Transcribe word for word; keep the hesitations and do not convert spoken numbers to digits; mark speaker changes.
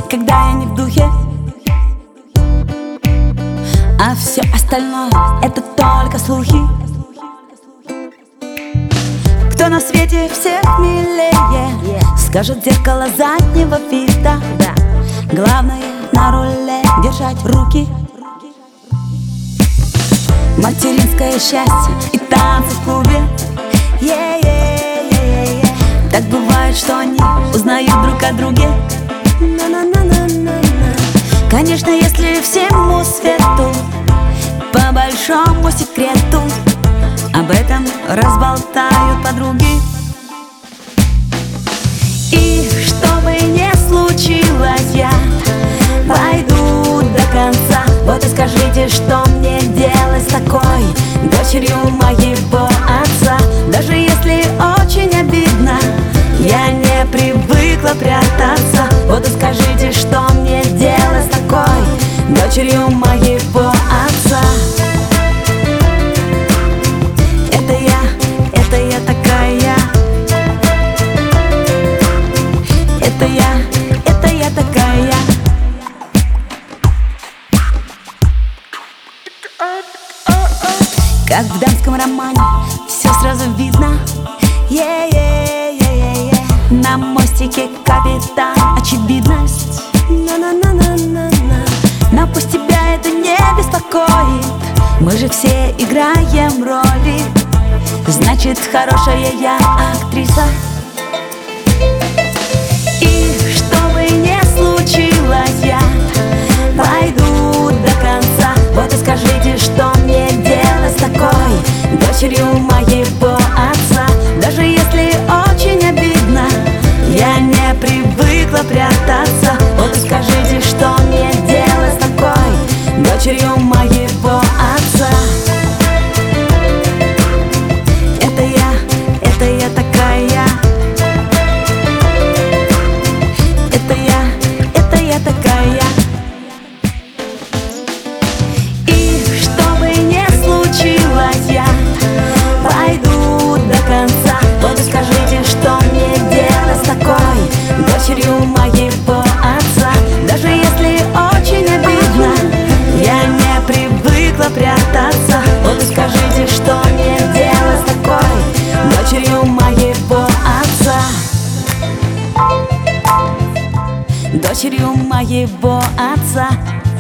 Speaker 1: когда я не в духе, а все остальное — это только слухи. Кто на свете всех милее, скажет зеркало заднего вида. Главное на руле держать руки. Материнское счастье и танцы в клубе. Yeah, yeah, yeah, yeah. Так бывает, что они узнают друг о друге. Конечно, если всему свету по большому секрету об этом разболтают подруги. И что бы ни случилось, я пойду до конца. Вот и скажите, что мне делать с такой дочерью моего отца. Даже если очень обидно, я не привыкла прятаться. Вот и скажите, что мне делать с такой дочерью моего отца. Это я, это я такая. Это я, это я такая. Как в дамском романе, все сразу видно. Yeah, yeah, yeah, yeah, yeah. На мостике капитан, очевидность. На-на-на-на-на-на. Но пусть тебя это не беспокоит, мы же все играем роли. Значит, хорошая я актриса. И что бы ни случилось, я пойду до конца. Вот и скажите, что мне делать с такой дочерью моего отца. Даже если очень обидно, я не привыкла прятаться. Вот и скажите, что мне делать с такой дочерью моего отца. Это я, это я такая. Это я, это я такая. И что бы ни случилось, я пойду до конца. Вот и скажите, что мне делать с такой дочерью моего отца. Даже если очень обидно, я не привыкла прятаться. Вот и скажите, что мне делать с такой дочерью моего отца. Дочерью моего отца.